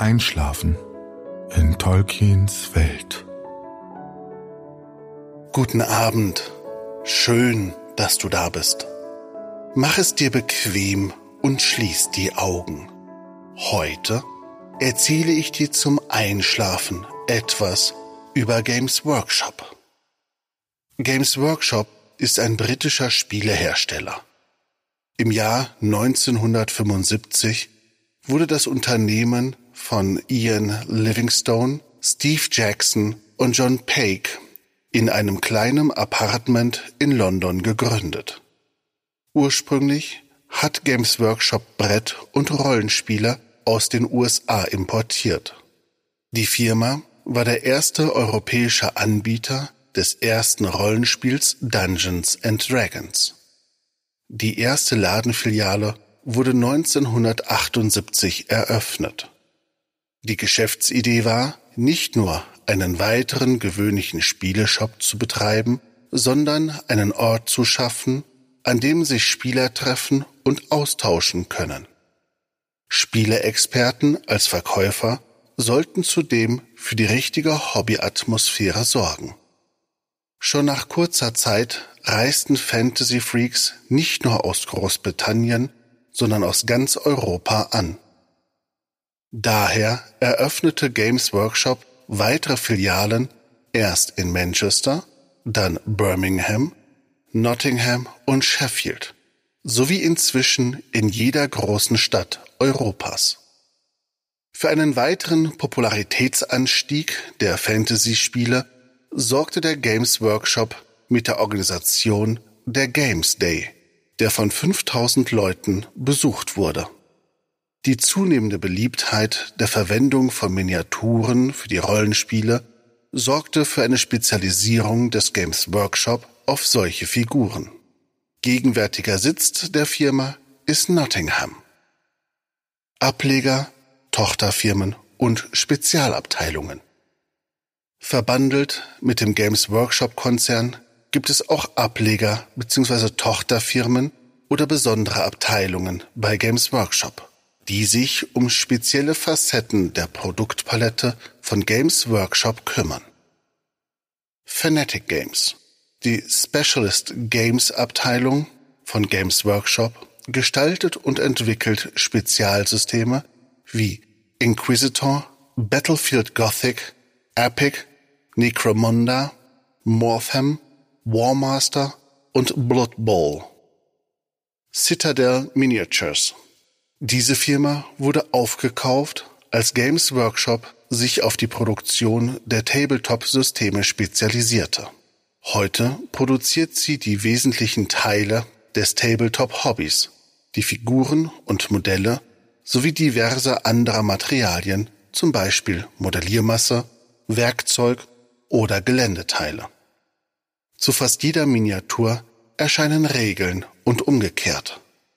Einschlafen in Tolkiens Welt. Guten Abend. Schön, dass du da bist. Mach es dir bequem und schließ die Augen. Heute erzähle ich dir zum Einschlafen etwas über Games Workshop. Games Workshop ist ein britischer Spielehersteller. Im Jahr 1975 wurde das Unternehmen von Ian Livingstone, Steve Jackson und John Paik in einem kleinen Apartment in London gegründet. Ursprünglich hat Games Workshop Brett- und Rollenspiele aus den USA importiert. Die Firma war der erste europäische Anbieter des ersten Rollenspiels Dungeons & Dragons. Die erste Ladenfiliale wurde 1978 eröffnet. Die Geschäftsidee war, nicht nur einen weiteren gewöhnlichen Spieleshop zu betreiben, sondern einen Ort zu schaffen, an dem sich Spieler treffen und austauschen können. Spieleexperten als Verkäufer sollten zudem für die richtige Hobbyatmosphäre sorgen. Schon nach kurzer Zeit reisten Fantasy-Freaks nicht nur aus Großbritannien, sondern aus ganz Europa an. Daher eröffnete Games Workshop weitere Filialen erst in Manchester, dann Birmingham, Nottingham und Sheffield, sowie inzwischen in jeder großen Stadt Europas. Für einen weiteren Popularitätsanstieg der Fantasy-Spiele sorgte der Games Workshop mit der Organisation der Games Day, der von 5000 Leuten besucht wurde. Die zunehmende Beliebtheit der Verwendung von Miniaturen für die Rollenspiele sorgte für eine Spezialisierung des Games Workshop auf solche Figuren. Gegenwärtiger Sitz der Firma ist Nottingham. Ableger, Tochterfirmen und Spezialabteilungen. Verbandelt mit dem Games Workshop-Konzern gibt es auch Ableger bzw. Tochterfirmen oder besondere Abteilungen bei Games Workshop, die sich um spezielle Facetten der Produktpalette von Games Workshop kümmern. Fanatic Games, die Specialist Games Abteilung von Games Workshop, gestaltet und entwickelt Spezialsysteme wie Inquisitor, Battlefield Gothic, Epic, Necromunda, Mortham, Warmaster und Blood Bowl. Citadel Miniatures. Diese Firma wurde aufgekauft, als Games Workshop sich auf die Produktion der Tabletop-Systeme spezialisierte. Heute produziert sie die wesentlichen Teile des Tabletop-Hobbys, die Figuren und Modelle sowie diverse andere Materialien, zum Beispiel Modelliermasse, Werkzeug oder Geländeteile. Zu fast jeder Miniatur erscheinen Regeln und umgekehrt.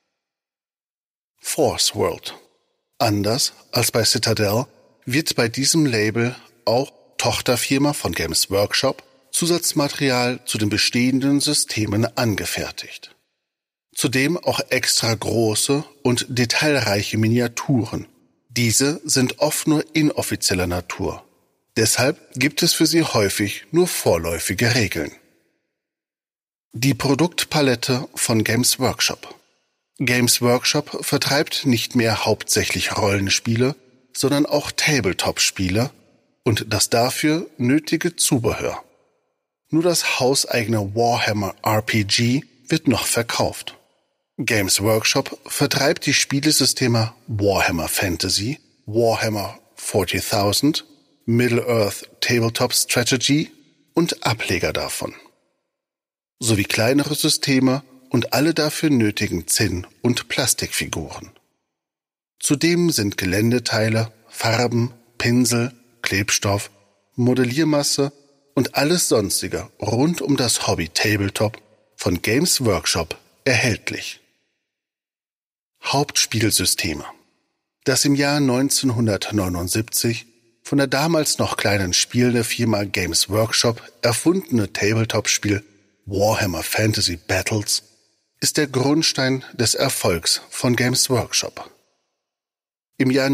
Force World. Anders als bei Citadel wird bei diesem Label auch Tochterfirma von Games Workshop Zusatzmaterial zu den bestehenden Systemen angefertigt. Zudem auch extra große und detailreiche Miniaturen. Diese sind oft nur inoffizieller Natur. Deshalb gibt es für sie häufig nur vorläufige Regeln. Die Produktpalette von Games Workshop. Games Workshop vertreibt nicht mehr hauptsächlich Rollenspiele, sondern auch Tabletop-Spiele und das dafür nötige Zubehör. Nur das hauseigene Warhammer RPG wird noch verkauft. Games Workshop vertreibt die Spielesysteme Warhammer Fantasy, Warhammer 40.000, Middle-earth Tabletop Strategy und Ableger davon, sowie kleinere Systeme und alle dafür nötigen Zinn- und Plastikfiguren. Zudem sind Geländeteile, Farben, Pinsel, Klebstoff, Modelliermasse und alles Sonstige rund um das Hobby Tabletop von Games Workshop erhältlich. Hauptspielsysteme. Das im Jahr 1979 von der damals noch kleinen Spielefirma Games Workshop erfundene Tabletop-Spiel Warhammer Fantasy Battles ist der Grundstein des Erfolgs von Games Workshop. Im Jahr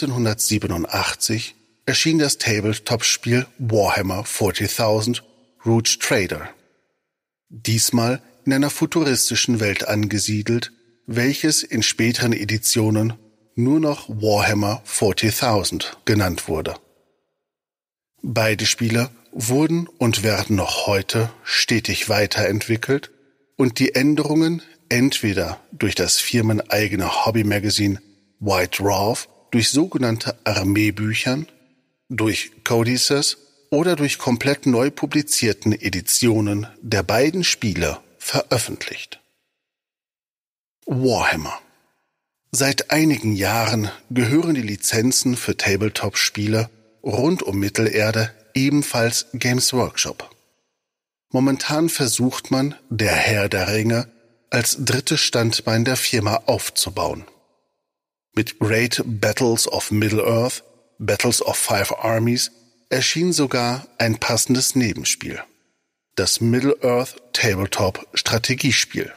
1987 erschien das Tabletop-Spiel Warhammer 40.000 Rouge Trader. Diesmal in einer futuristischen Welt angesiedelt, welches in späteren Editionen nur noch Warhammer 40.000 genannt wurde. Beide Spiele wurden und werden noch heute stetig weiterentwickelt und die Änderungen entweder durch das firmeneigene Hobbymagazin White Dwarf, durch sogenannte Armeebüchern, durch Codices oder durch komplett neu publizierten Editionen der beiden Spiele veröffentlicht. Warhammer. Seit einigen Jahren gehören die Lizenzen für Tabletop-Spiele rund um Mittelerde ebenfalls Games Workshop. Momentan versucht man, der Herr der Ringe als drittes Standbein der Firma aufzubauen. Mit Raid Battles of Middle-earth, Battles of Five Armies, erschien sogar ein passendes Nebenspiel. Das Middle-earth Tabletop Strategiespiel.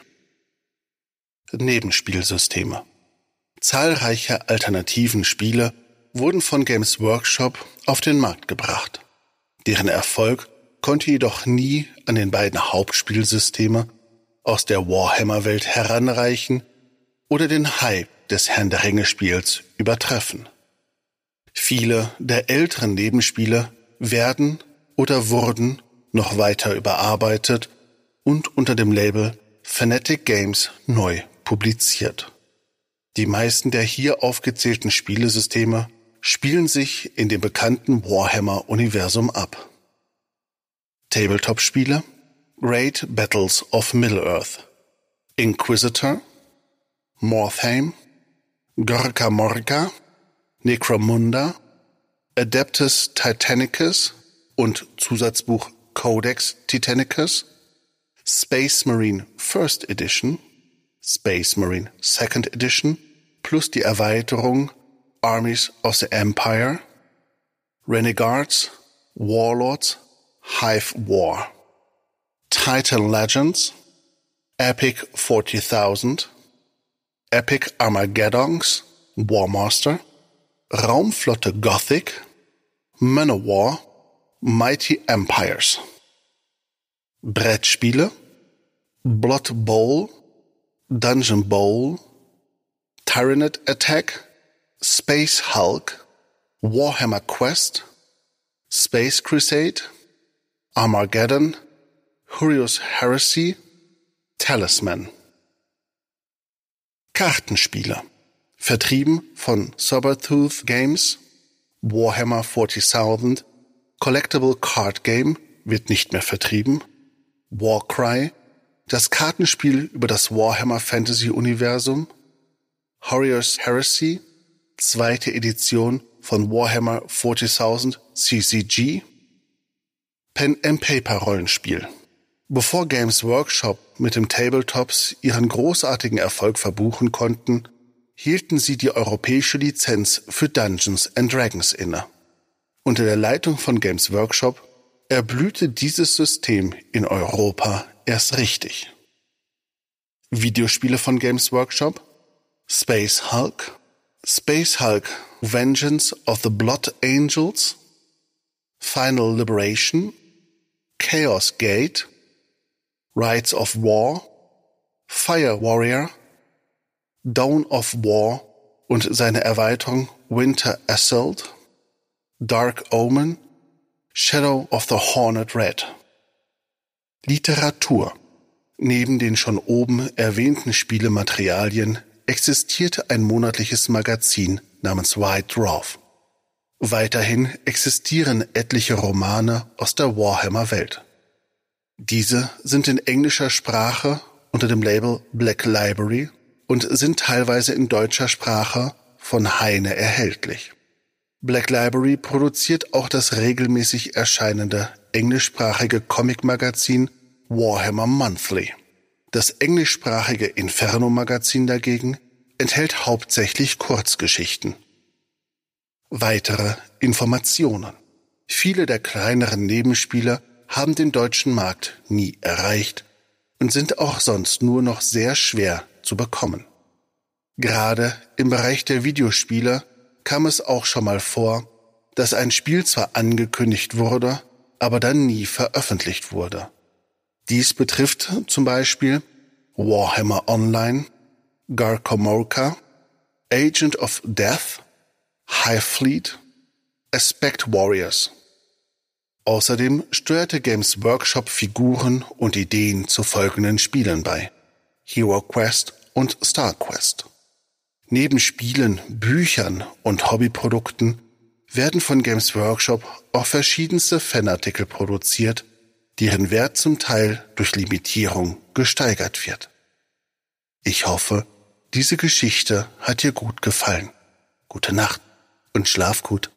Nebenspielsysteme. Zahlreiche alternativen Spiele wurden von Games Workshop auf den Markt gebracht. Deren Erfolg konnte jedoch nie an den beiden Hauptspielsysteme aus der Warhammer-Welt heranreichen oder den Hype des Herrn der Ringe-Spiels übertreffen. Viele der älteren Nebenspiele werden oder wurden noch weiter überarbeitet und unter dem Label Fanatic Games neu publiziert. Die meisten der hier aufgezählten Spielesysteme spielen sich in dem bekannten Warhammer-Universum ab. Tabletop-Spiele: Raid Battles of Middle-earth, Inquisitor, Morhaime, Gorka Morka, Necromunda, Adeptus Titanicus und Zusatzbuch Codex Titanicus, Space Marine First Edition, Space Marine Second Edition plus die Erweiterung Armies of the Empire, Renegades, Warlords, Hive War, Titan Legends, Epic 40.000, Epic Armageddons, Warmaster, Raumflotte Gothic, Manowar, Mighty Empires. Brettspiele: Blood Bowl, Dungeon Bowl, Tyranid Attack, Space Hulk, Warhammer Quest, Space Crusade, Armageddon, Horus Heresy, Talisman. Kartenspiele. Vertrieben von Sabertooth Games, Warhammer 40.000, Collectible Card Game wird nicht mehr vertrieben, Warcry, das Kartenspiel über das Warhammer Fantasy Universum, Horus Heresy, zweite Edition von Warhammer 40.000 CCG, Pen-and-Paper-Rollenspiel. Bevor Games Workshop mit dem Tabletops ihren großartigen Erfolg verbuchen konnten, hielten sie die europäische Lizenz für Dungeons & Dragons inne. Unter der Leitung von Games Workshop erblühte dieses System in Europa erst richtig. Videospiele von Games Workshop: Space Hulk, Vengeance of the Blood Angels, Final Liberation, Chaos Gate, Rides of War, Fire Warrior, Dawn of War und seine Erweiterung Winter Assault, Dark Omen, Shadow of the Hornet Red. Literatur. Neben den schon oben erwähnten Spielematerialien existierte ein monatliches Magazin namens White Dwarf. Weiterhin existieren etliche Romane aus der Warhammer-Welt. Diese sind in englischer Sprache unter dem Label Black Library und sind teilweise in deutscher Sprache von Heine erhältlich. Black Library produziert auch das regelmäßig erscheinende englischsprachige Comic-Magazin Warhammer Monthly. Das englischsprachige Inferno-Magazin dagegen enthält hauptsächlich Kurzgeschichten. Weitere Informationen. Viele der kleineren Nebenspiele haben den deutschen Markt nie erreicht und sind auch sonst nur noch sehr schwer zu bekommen. Gerade im Bereich der Videospiele kam es auch schon mal vor, dass ein Spiel zwar angekündigt wurde, aber dann nie veröffentlicht wurde. Dies betrifft zum Beispiel Warhammer Online, Garkomorka, Agent of Death, Hive Fleet, Aspect Warriors. Außerdem steuerte Games Workshop Figuren und Ideen zu folgenden Spielen bei: Hero Quest und Star Quest. Neben Spielen, Büchern und Hobbyprodukten werden von Games Workshop auch verschiedenste Fanartikel produziert, deren Wert zum Teil durch Limitierung gesteigert wird. Ich hoffe, diese Geschichte hat dir gut gefallen. Gute Nacht und schlaf gut.